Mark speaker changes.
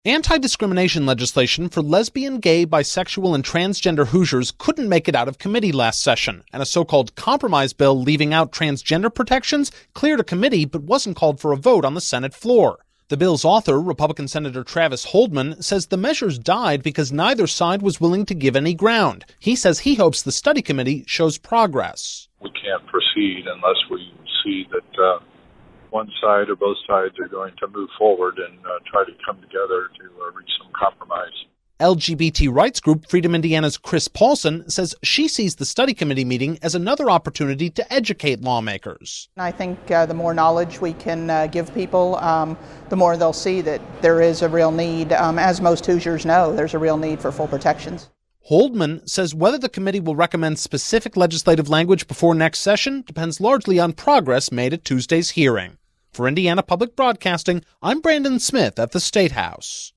Speaker 1: Anti-discrimination legislation for lesbian, gay, bisexual, and transgender Hoosiers couldn't make it out of committee last session, and a so-called compromise bill leaving out transgender protections cleared a committee but wasn't called for a vote on the Senate floor. The bill's author, Republican Senator Travis Holdman, says the measures died because neither side was willing to give any ground. He says he hopes the study committee shows progress.
Speaker 2: We can't proceed unless we see that one side or both sides are going to move forward and try to come together to reach some compromise.
Speaker 1: LGBT rights group Freedom Indiana's Chris Paulson says she sees the study committee meeting as another opportunity to educate lawmakers.
Speaker 3: I think the more knowledge we can give people, the more they'll see that there is a real need. As most Hoosiers know, there's a real need for full protections.
Speaker 1: Holdman says whether the committee will recommend specific legislative language before next session depends largely on progress made at Tuesday's hearing. For Indiana Public Broadcasting, I'm Brandon Smith at the State House.